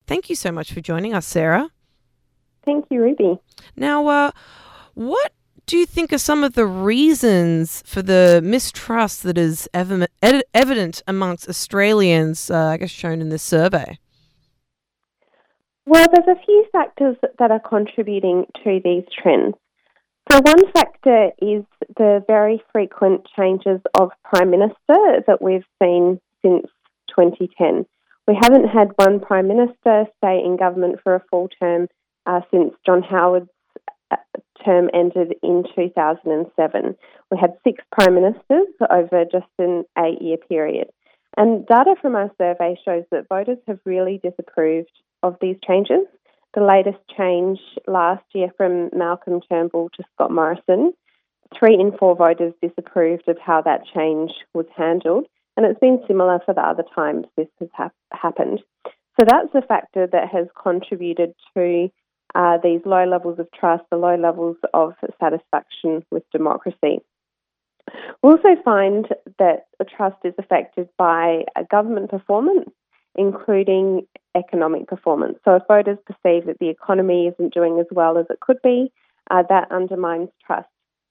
Thank you so much for joining us, Sarah. Thank you, Ruby. Now, what do you think are some of the reasons for the mistrust that is evident amongst Australians, I guess shown in this survey? Well, there's a few factors that are contributing to these trends. So one factor is the very frequent changes of Prime Minister that we've seen since 2010. We haven't had one Prime Minister stay in government for a full term since John Howard's term ended in 2007. We had 6 Prime Ministers over just an 8-year period. And data from our survey shows that voters have really disapproved of these changes. The latest change last year from Malcolm Turnbull to Scott Morrison, 3 in 4 voters disapproved of how that change was handled, and it's been similar for the other times this has happened. So that's a factor that has contributed to these low levels of trust, the low levels of satisfaction with democracy. We also find that trust is affected by government performance, including economic performance. So if voters perceive that the economy isn't doing as well as it could be, that undermines trust.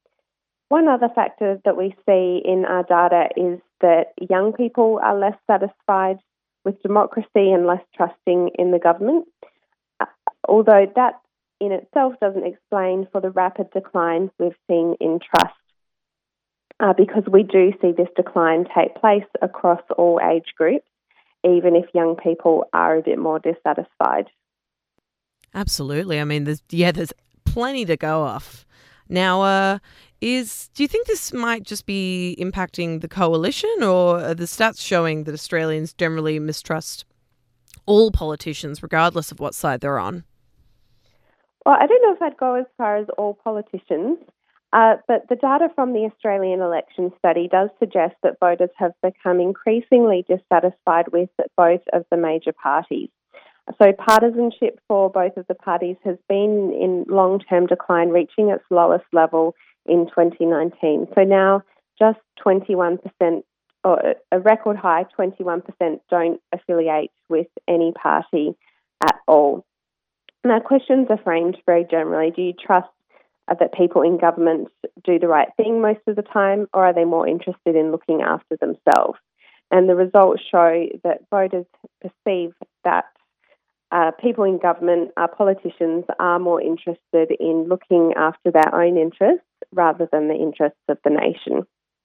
One other factor that we see in our data is that young people are less satisfied with democracy and less trusting in the government, although that in itself doesn't explain for the rapid decline we've seen in trust, because we do see this decline take place across all age groups, even if young people are a bit more dissatisfied. Absolutely. I mean, there's plenty to go off. Now, do you think this might just be impacting the coalition, or are the stats showing that Australians generally mistrust all politicians, regardless of what side they're on? Well, I don't know if I'd go as far as all politicians, but the data from the Australian election study does suggest that voters have become increasingly dissatisfied with both of the major parties. So partisanship for both of the parties has been in long-term decline, reaching its lowest level in 2019. So now just 21%, or a record high 21%, don't affiliate with any party at all. Now, questions are framed very generally. Do you trust that people in government do the right thing most of the time, or are they more interested in looking after themselves? And the results show that voters perceive that people in government, politicians, are more interested in looking after their own interests rather than the interests of the nation.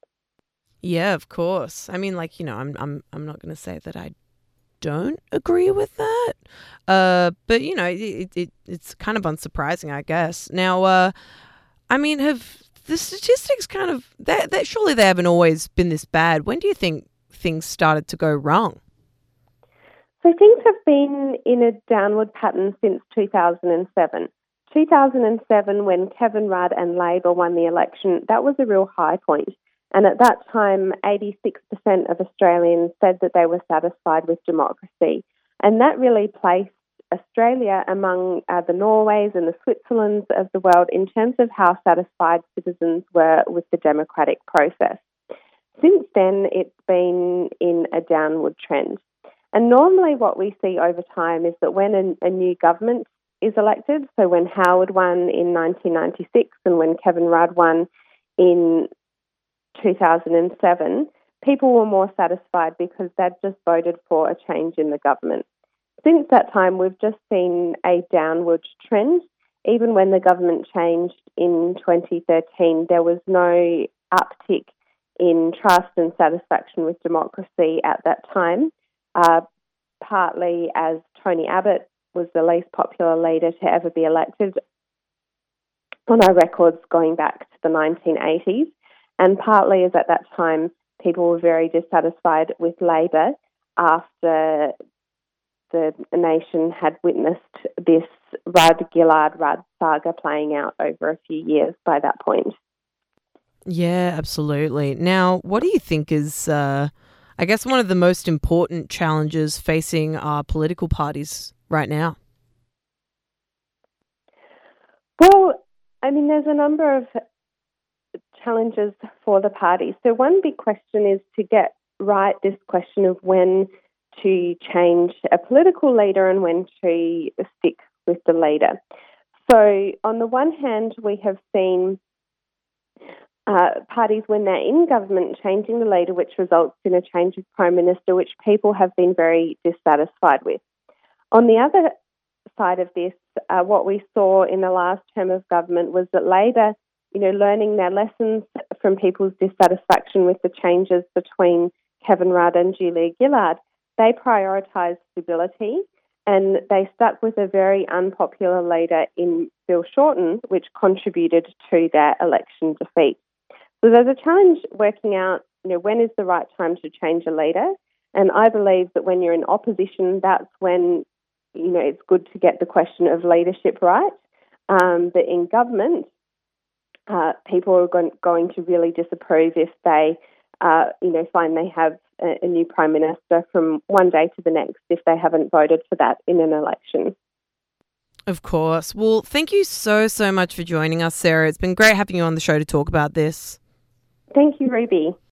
Yeah, of course. I mean, I'm not going to say that I don't agree with that, but it's kind of unsurprising, I guess. Now, I mean, have the statistics kind of that surely they haven't always been this bad? When do you think things started to go wrong? So things have been in a downward pattern since 2007. 2007, when Kevin Rudd and Labor won the election, that was a real high point. And at that time, 86% of Australians said that they were satisfied with democracy. And that really placed Australia among the Norways and the Switzerlands of the world in terms of how satisfied citizens were with the democratic process. Since then, it's been in a downward trend. And normally what we see over time is that when a new government is elected, so when Howard won in 1996 and when Kevin Rudd won in 2007, people were more satisfied because they'd just voted for a change in the government. Since that time, we've just seen a downward trend. Even when the government changed in 2013, there was no uptick in trust and satisfaction with democracy at that time, partly as Tony Abbott was the least popular leader to ever be elected on our records going back to the 1980s. And partly as at that time, people were very dissatisfied with Labor after the nation had witnessed this Rudd-Gillard-Rudd saga playing out over a few years by that point. Yeah, absolutely. Now, what do you think is, I guess, one of the most important challenges facing our political parties right now? Well, I mean, there's a number of challenges for the party. So one big question is to get right this question of when to change a political leader and when to stick with the leader. So on the one hand, we have seen parties, when they're in government, changing the leader, which results in a change of Prime Minister, which people have been very dissatisfied with. On the other side of this, what we saw in the last term of government was that Labor, learning their lessons from people's dissatisfaction with the changes between Kevin Rudd and Julia Gillard, they prioritised stability and they stuck with a very unpopular leader in Bill Shorten, which contributed to their election defeat. So there's a challenge working out, when is the right time to change a leader. And I believe that when you're in opposition, that's when, it's good to get the question of leadership right. But in government, people are going to really disapprove if they, find they have a new Prime Minister from one day to the next if they haven't voted for that in an election. Of course. Well, thank you so much for joining us, Sarah. It's been great having you on the show to talk about this. Thank you, Ruby.